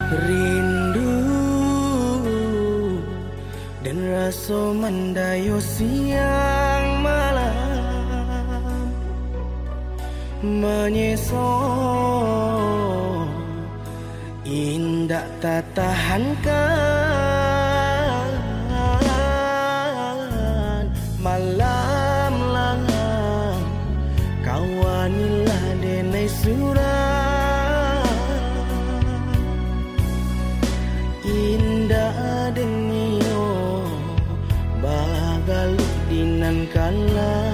Rindu dan rasa mendayu siang malam, menyesal indah tak tahankan. Malam langang kawanilah denai surah, indah denio bagaluk dinan kala.